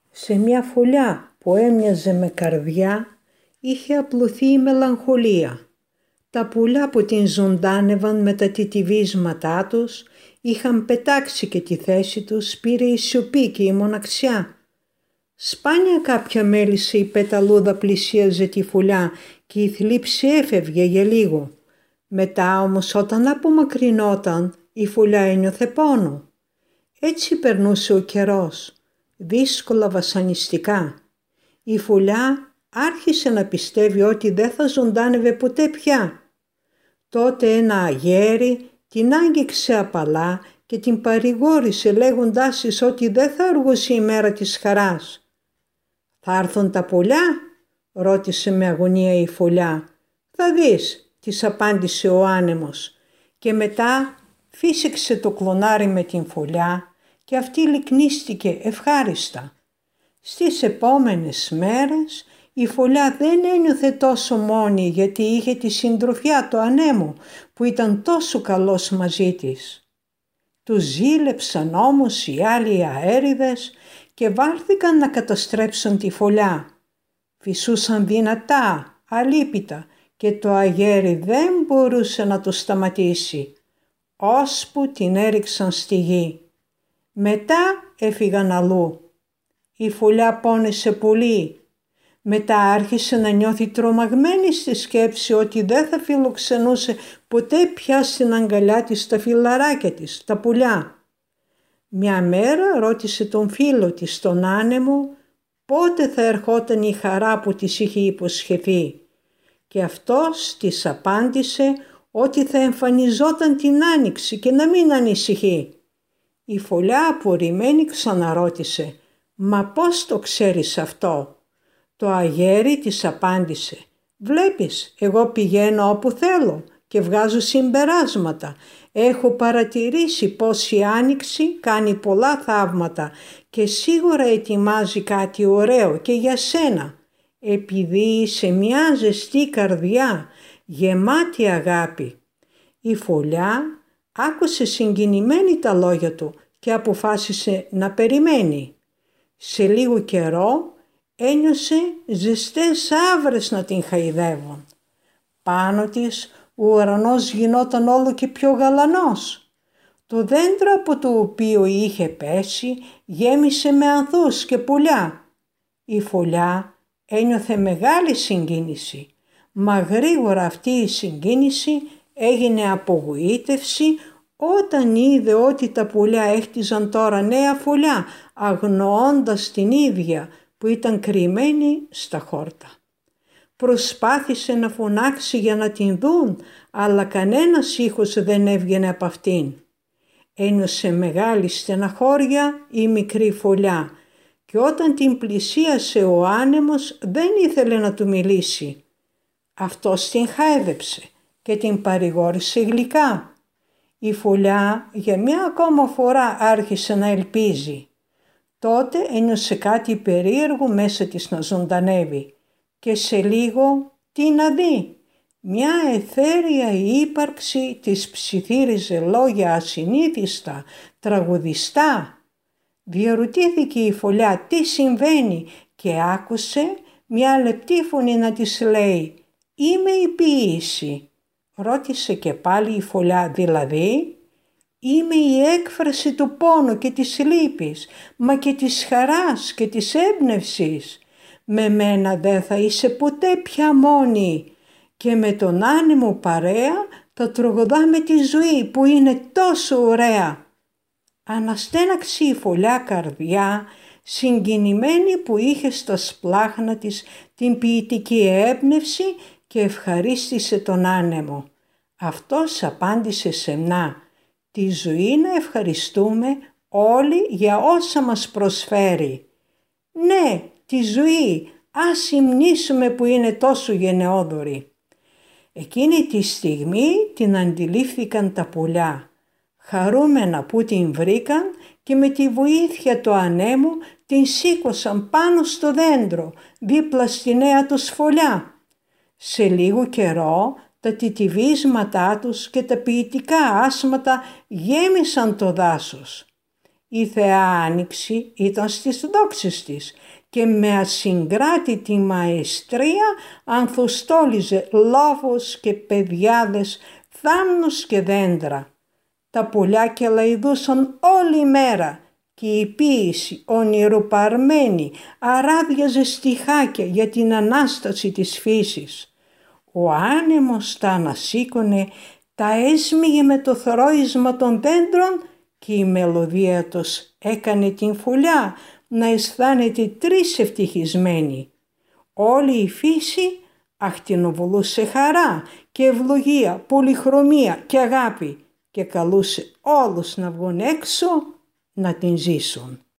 Σε μια φωλιά που έμοιαζε με καρδιά είχε απλωθεί η μελαγχολία. Τα πουλιά που την ζωντάνευαν με τα τιτιβίσματά τους είχαν πετάξει και τη θέση τους πήρε η σιωπή και η μοναξιά. Σπάνια κάποια μέλισσε η πεταλούδα πλησίαζε τη φωλιά και η θλίψη έφευγε για λίγο. Μετά όμως όταν απομακρυνόταν η φωλιά ένιωθε πόνο. Έτσι περνούσε ο καιρός, δύσκολα βασανιστικά. Η φωλιά άρχισε να πιστεύει ότι δεν θα ζωντάνευε ποτέ πια. Τότε ένα αγέρι την άγγιξε απαλά και την παρηγόρησε λέγοντάς της ότι δεν θα αργούσε η μέρα της χαράς. «Θα έρθουν τα πουλιά?» ρώτησε με αγωνία η φωλιά. «Θα δεις», της απάντησε ο άνεμος και μετά φύσηξε το κλονάρι με την φωλιά και αυτή λυκνίστηκε ευχάριστα. Στις επόμενες μέρες η φωλιά δεν ένιωθε τόσο μόνη γιατί είχε τη συντροφιά του ανέμου που ήταν τόσο καλός μαζί της. Τους ζήλεψαν όμως οι άλλοι αέριδες και βάλθηκαν να καταστρέψουν τη φωλιά. Φυσούσαν δυνατά, αλίπητα και το αγέρι δεν μπορούσε να το σταματήσει, ώσπου την έριξαν στη γη. Μετά έφυγαν αλλού. Η φωλιά πόνεσε πολύ. Μετά άρχισε να νιώθει τρομαγμένη στη σκέψη ότι δεν θα φιλοξενούσε ποτέ πια στην αγκαλιά της τα φιλαράκια της, τα πουλιά. Μια μέρα ρώτησε τον φίλο της, τον άνεμο, πότε θα ερχόταν η χαρά που της είχε υποσχεθεί. Και αυτός της απάντησε ότι θα εμφανιζόταν την άνοιξη και να μην ανησυχεί. Η φωλιά απορριμμένη ξαναρώτησε «Μα πώς το ξέρεις αυτό?» Το αγέρι της απάντησε «Βλέπεις, εγώ πηγαίνω όπου θέλω και βγάζω συμπεράσματα. Έχω παρατηρήσει πως η άνοιξη κάνει πολλά θαύματα και σίγουρα ετοιμάζει κάτι ωραίο και για σένα, επειδή είσαι μια ζεστή καρδιά, γεμάτη αγάπη». Η φωλιά άκουσε συγκινημένη τα λόγια του και αποφάσισε να περιμένει. Σε λίγο καιρό ένιωσε ζεστές άβρες να την χαϊδεύουν. Πάνω της ο ουρανός γινόταν όλο και πιο γαλανός. Το δέντρο από το οποίο είχε πέσει γέμισε με ανθούς και πουλιά. Η φωλιά ένιωθε μεγάλη συγκίνηση, μα γρήγορα αυτή η συγκίνηση έγινε απογοήτευση όταν είδε ότι τα πουλιά έχτιζαν τώρα νέα φωλιά, αγνοώντας την ίδια που ήταν κρυμμένη στα χόρτα. Προσπάθησε να φωνάξει για να την δουν, αλλά κανένας ήχος δεν έβγαινε από αυτήν. Ένιωσε μεγάλη στεναχώρια η μικρή φωλιά και όταν την πλησίασε ο άνεμος δεν ήθελε να του μιλήσει. Αυτός την χάιδεψε και την παρηγόρησε γλυκά. Η φωλιά για μια ακόμα φορά άρχισε να ελπίζει. Τότε ένιωσε κάτι περίεργο μέσα της να ζωντανεύει και σε λίγο τι να δει. Μια αιθέρια ύπαρξη της ψιθύριζε λόγια ασυνήθιστα, τραγουδιστά. Διαρωτήθηκε η φωλιά τι συμβαίνει και άκουσε μια λεπτή φωνή να της λέει «Είμαι η ποίηση». Ρώτησε και πάλι η φωλιά «Δηλαδή?» «Είμαι η έκφραση του πόνου και της λύπης, μα και της χαράς και της έμπνευσης. Με μένα δεν θα είσαι ποτέ πια μόνη και με τον άνεμο παρέα θα τρογοδάμε τη ζωή που είναι τόσο ωραία». Αναστέναξε η φωλιά καρδιά, συγκινημένη που είχε στα σπλάχνα της την ποιητική έμπνευση και ευχαρίστησε τον άνεμο. Αυτός απάντησε σεμνά «Τη ζωή να ευχαριστούμε όλοι για όσα μας προσφέρει». «Ναι, τη ζωή, ας υμνήσουμε που είναι τόσο γενναιόδορη». Εκείνη τη στιγμή την αντιλήφθηκαν τα πουλιά, χαρούμενα που την βρήκαν και με τη βοήθεια του ανέμου την σήκωσαν πάνω στο δέντρο, δίπλα στη νέα τους φωλιά. Σε λίγο καιρό τα τιτιβίσματά τους και τα ποιητικά άσματα γέμισαν το δάσος. Η θεά Άνοιξη ήταν στις δόξες της και με ασυγκράτητη μαεστρία ανθοστόλιζε λόφους και παιδιάδες, θάμνους και δέντρα. Τα πουλιά κελαϊδούσαν όλη μέρα και η ποίηση ονειροπαρμένη αράδιαζε στιχάκια για την Ανάσταση της φύσης. Ο άνεμος τα ανασήκωνε, τα έσμιγε με το θρώισμα των δέντρων και η μελωδία τους έκανε την φωλιά να αισθάνεται τρεις ευτυχισμένη. Όλη η φύση ακτινοβολούσε χαρά και ευλογία, πολυχρωμία και αγάπη και καλούσε όλους να βγουν έξω να την ζήσουν.